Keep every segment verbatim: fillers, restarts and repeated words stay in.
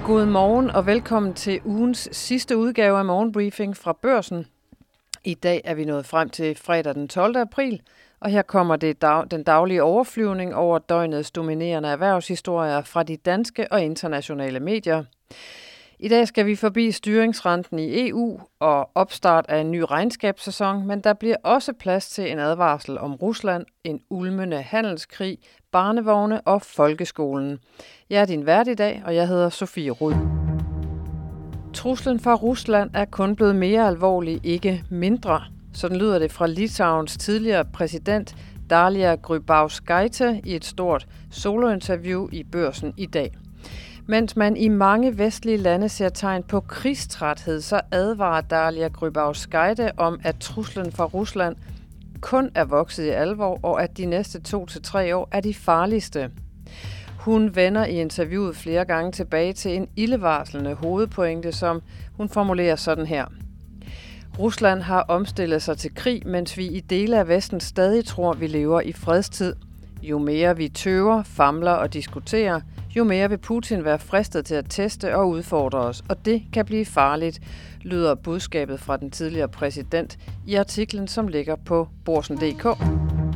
God morgen og velkommen til ugens sidste udgave af Morgenbriefing fra Børsen. I dag er vi nået frem til fredag den tolvte april, og her kommer det dag, den daglige overflyvning over døgnets dominerende erhvervshistorier fra de danske og internationale medier. I dag skal vi forbi styringsrenten i E U og opstart af en ny regnskabssæson, men der bliver også plads til en advarsel om Rusland, en ulmende handelskrig, barnevogne og folkeskolen. Jeg er din vært i dag, og jeg hedder Sofie Rud. Truslen fra Rusland er kun blevet mere alvorlig, ikke mindre. Sådan lyder det fra Litauens tidligere præsident Dalia Grybauskaite i et stort solointerview i Børsen i dag. Mens man i mange vestlige lande ser tegn på krigstræthed, så advarer Dalia Grybauskaite om, at truslen fra Rusland kun er vokset i alvor, og at de næste to til tre år er de farligste. Hun vender i interviewet flere gange tilbage til en ildevarslende hovedpointe, som hun formulerer sådan her. Rusland har omstillet sig til krig, mens vi i dele af Vesten stadig tror, vi lever i fredstid. Jo mere vi tøver, famler og diskuterer, jo mere vil Putin være fristet til at teste og udfordre os, og det kan blive farligt, lyder budskabet fra den tidligere præsident i artiklen, som ligger på Børsen punktum d k.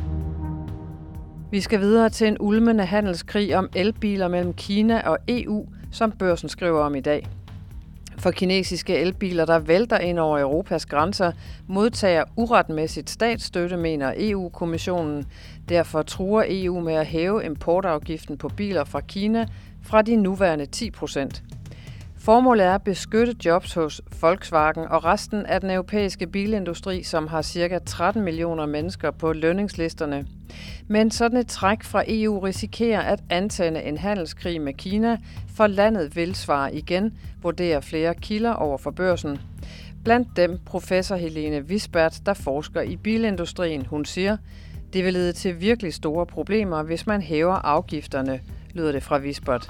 Vi skal videre til en ulmende handelskrig om elbiler mellem Kina og E U, som Børsen skriver om i dag. For kinesiske elbiler, der vælter ind over Europas grænser, modtager uretmæssigt statsstøtte, mener E U-kommissionen. Derfor truer E U med at hæve importafgiften på biler fra Kina fra de nuværende ti procent. Formålet er at beskytte jobs hos Volkswagen og resten af den europæiske bilindustri, som har ca. tretten millioner mennesker på lønningslisterne. Men sådan et træk fra E U risikerer at antænde en handelskrig med Kina, for landet vil svare igen, vurderer flere kilder over for Børsen. Blandt dem professor Helene Wisbert, der forsker i bilindustrien. Hun siger, det vil lede til virkelig store problemer, hvis man hæver afgifterne, lyder det fra Wisbert.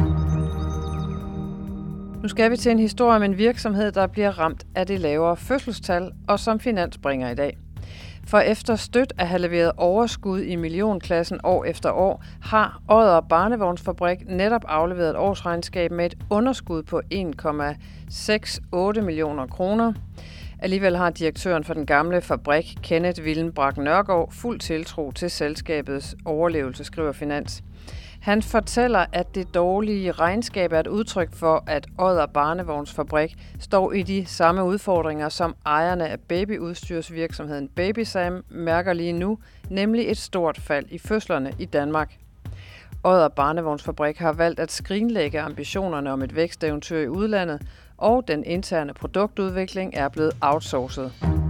Nu skal vi til en historie om en virksomhed, der bliver ramt af det lavere fødselstal, og som Finans bringer i dag. For efter støt at have leveret overskud i millionklassen år efter år, har Odder Barnevognsfabrik netop afleveret et årsregnskab med et underskud på en komma otte millioner kroner. Alligevel har direktøren for den gamle fabrik, Kenneth Willenbrak Nørgaard, fuld tiltro til selskabets overlevelse, skriver Finans. Han fortæller, at det dårlige regnskab er et udtryk for, at Odder Barnevognsfabrik står i de samme udfordringer, som ejerne af babyudstyrsvirksomheden Babysam mærker lige nu, nemlig et stort fald i fødslerne i Danmark. Odder Barnevognsfabrik har valgt at skrinlægge ambitionerne om et væksteventyr i udlandet, og den interne produktudvikling er blevet outsourcet.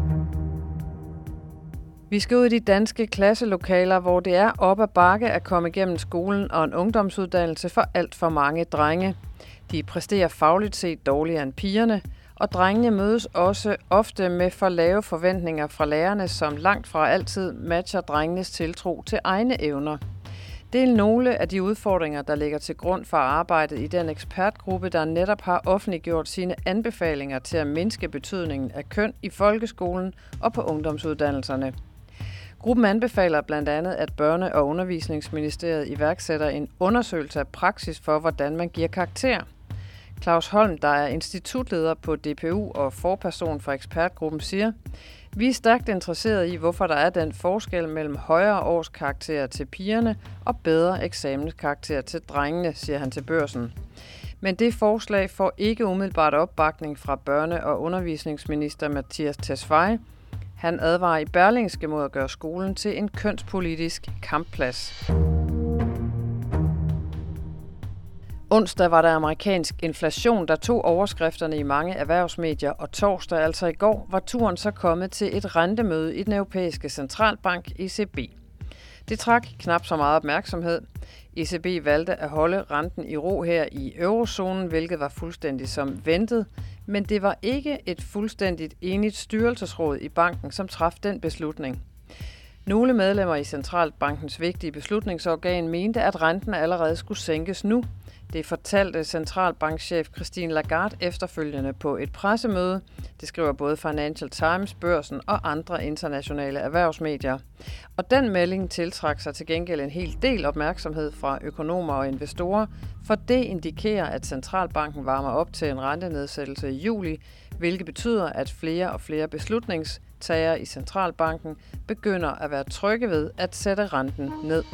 Vi skal ud i de danske klasselokaler, hvor det er op ad bakke at komme igennem skolen og en ungdomsuddannelse for alt for mange drenge. De præsterer fagligt set dårligere end pigerne, og drengene mødes også ofte med for lave forventninger fra lærerne, som langt fra altid matcher drengenes tiltro til egne evner. Det er nogle af de udfordringer, der ligger til grund for arbejdet i den ekspertgruppe, der netop har offentliggjort sine anbefalinger til at mindske betydningen af køn i folkeskolen og på ungdomsuddannelserne. Gruppen anbefaler blandt andet, at Børne- og Undervisningsministeriet iværksætter en undersøgelse af praksis for, hvordan man giver karakter. Claus Holm, der er institutleder på D P U og forperson for ekspertgruppen, siger, vi er stærkt interesserede i, hvorfor der er den forskel mellem højere årskarakterer til pigerne og bedre eksamenskarakterer til drengene, siger han til Børsen. Men det forslag får ikke umiddelbart opbakning fra børne- og undervisningsminister Mattias Tesfaye. Han advarer i Berlingske mod at gøre skolen til en kønspolitisk kampplads. Onsdag var der amerikansk inflation, der tog overskrifterne i mange erhvervsmedier, og torsdag, altså i går, var turen så kommet til et rentemøde i den europæiske centralbank E C B. Det trak knap så meget opmærksomhed. E C B valgte at holde renten i ro her i eurozonen, hvilket var fuldstændig som ventet, men det var ikke et fuldstændigt enigt styrelsesråd i banken, som traf den beslutning. Nogle medlemmer i Centralbankens vigtige beslutningsorgan mente, at renten allerede skulle sænkes nu. Det fortalte centralbankchef Christine Lagarde efterfølgende på et pressemøde. Det skriver både Financial Times, Børsen og andre internationale erhvervsmedier. Og den melding tiltrak sig til gengæld en hel del opmærksomhed fra økonomer og investorer, for det indikerer, at centralbanken varmer op til en rentenedsættelse i juli, hvilket betyder, at flere og flere beslutningstagere i centralbanken begynder at være trygge ved at sætte renten ned.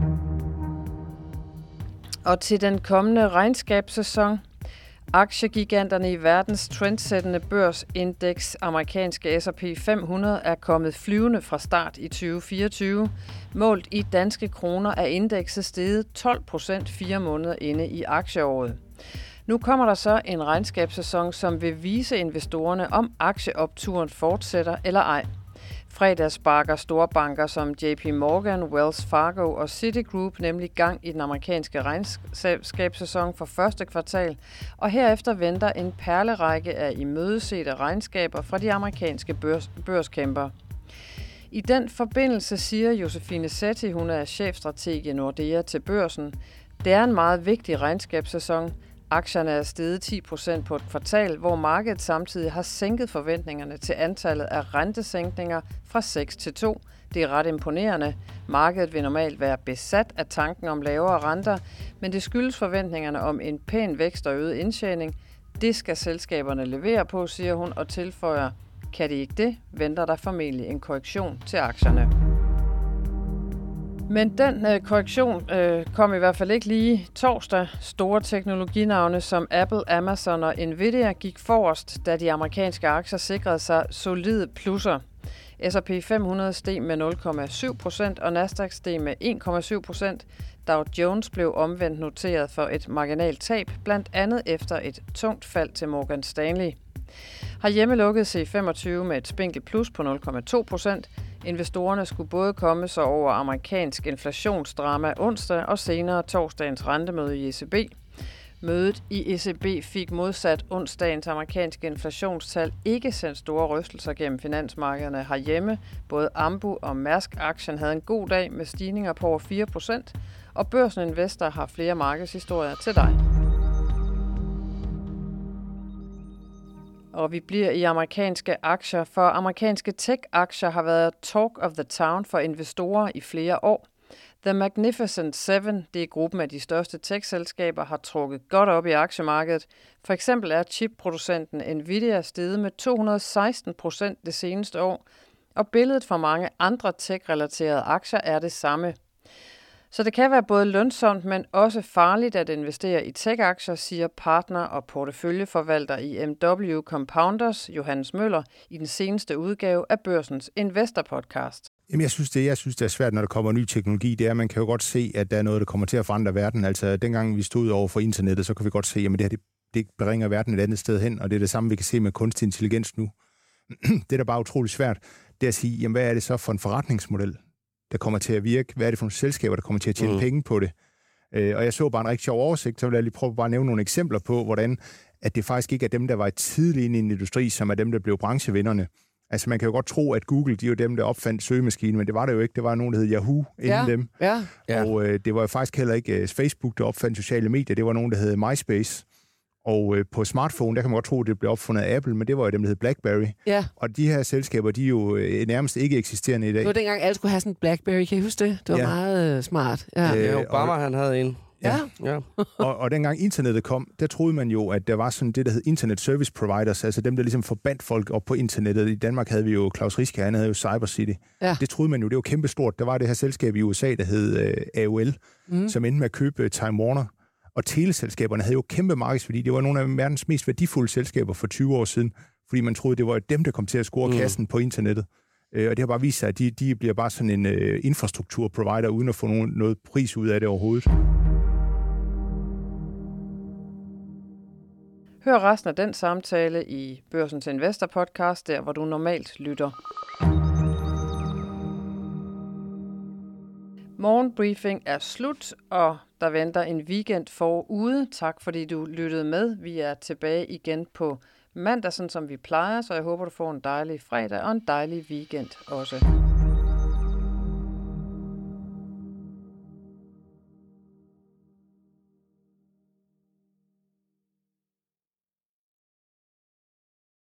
Og til den kommende regnskabssæson. Aktiegiganterne i verdens trendsættende børsindeks, amerikanske S og P fem hundrede, er kommet flyvende fra start i tyve fireogtyve. Målt i danske kroner er indekset steget tolv procent fire måneder inde i aktieåret. Nu kommer der så en regnskabssæson, som vil vise investorerne, om aktieopturen fortsætter eller ej. Fredag sparker store banker som J P Morgan, Wells Fargo og Citigroup nemlig gang i den amerikanske regnskabssæson for første kvartal, og herefter venter en perlerække af imødesete regnskaber fra de amerikanske børs- børskæmper. I den forbindelse siger Josefine Setti, hun er chefstrateg i Nordea, til Børsen: det er en meget vigtig regnskabssæson. Aktierne er steget ti procent på et kvartal, hvor markedet samtidig har sænket forventningerne til antallet af rentesænkninger fra seks til to. Det er ret imponerende. Markedet vil normalt være besat af tanken om lavere renter, men det skyldes forventningerne om en pæn vækst og øget indtjening. Det skal selskaberne levere på, siger hun, og tilføjer: kan de ikke det, venter der formentlig en korrektion til aktierne. Men den øh, korrektion øh, kom i hvert fald ikke lige torsdag. Store teknologinavne som Apple, Amazon og Nvidia gik forrest, da de amerikanske aktier sikrede sig solide plusser. S og P fem hundrede steg med nul komma syv procent, og Nasdaq steg med en komma syv procent. Dow Jones blev omvendt noteret for et marginalt tab, blandt andet efter et tungt fald til Morgan Stanley. Herhjemme lukkede C femogtyve med et spinkelt plus på nul komma to procent. Investorerne skulle både komme sig over amerikansk inflationsdrama onsdag og senere torsdagens rentemøde i E C B. Mødet i E C B fik modsat onsdagens amerikanske inflationstal ikke sendt store rystelser gennem finansmarkederne herhjemme. Både Ambu og Mærsk-aktien havde en god dag med stigninger på over fire procent, og Børsen Investor har flere markedshistorier til dig. Og vi bliver i amerikanske aktier, for amerikanske tech-aktier har været talk of the town for investorer i flere år. The Magnificent Seven, det er gruppen af de største tech-selskaber, har trukket godt op i aktiemarkedet. For eksempel er chipproducenten Nvidia steget med to hundrede og seksten procent det seneste år, og billedet for mange andre tech-relaterede aktier er det samme. Så det kan være både lønsomt, men også farligt at investere i tech-aktier, siger partner og porteføljeforvalter i M W Compounders, Johannes Møller, i den seneste udgave af Børsens Investor-podcast. Jamen, jeg synes, det, jeg synes, det er svært, når der kommer ny teknologi. Det er, at man kan jo godt se, at der er noget, der kommer til at forandre verden. Altså, dengang vi stod over for internettet, så kan vi godt se, at det her det, det bringer verden et andet sted hen, og det er det samme, vi kan se med kunstig intelligens nu. Det, der bare er utroligt svært, det er at sige, jamen, hvad er det så for en forretningsmodel, der kommer til at virke? Hvad er det for nogle selskaber, der kommer til at tjene mm. penge på det? Øh, og jeg så bare en rigtig sjov oversigt, så vil jeg lige prøve bare at nævne nogle eksempler på, hvordan at det faktisk ikke er dem, der var tidligt inde i en industri, som er dem, der blev branchevinderne. Altså, man kan jo godt tro, at Google, de er jo dem, der opfandt søgemaskinen, men det var det jo ikke. Det var nogen, der hed Yahoo inden ja. dem. Ja. Og øh, det var jo faktisk heller ikke uh, Facebook, der opfandt sociale medier. Det var nogen, der hed MySpace. Og øh, på smartphone, der kan man godt tro, at det blev opfundet af Apple, men det var jo dem, der hed BlackBerry. Ja. Og de her selskaber, de er jo øh, nærmest ikke eksisterende i dag. Det var dengang, alle skulle have sådan en BlackBerry. Kan I huske det? Det var ja. meget øh, smart. Ja. Øh, Obama, og, han havde en. Ja. ja. og, og dengang internettet kom, der troede man jo, at der var sådan det, der hed Internet Service Providers, altså dem, der ligesom forbandt folk op på internettet. I Danmark havde vi jo Klaus Riske, han havde jo CyberCity. Ja. Det troede man jo, det var kæmpestort. Der var det her selskab i U S A, der hed øh, A O L, mm. som endte med at købe øh, Time Warner. Og teleselskaberne havde jo kæmpe markedsværdi. Det var nogle af verdens mest værdifulde selskaber for tyve år siden, fordi man troede, det var dem, der kom til at score mm. kassen på internettet. Øh, og det har bare vist sig, at de, de bliver bare sådan en øh, infrastrukturprovider, uden at få nogen, noget pris ud af det overhovedet. Hør resten af den samtale i Børsens Investor Podcast, der hvor du normalt lytter. Morgenbriefing er slut, og der venter en weekend forude. Tak fordi du lyttede med. Vi er tilbage igen på mandag, sådan som vi plejer, så jeg håber du får en dejlig fredag og en dejlig weekend også.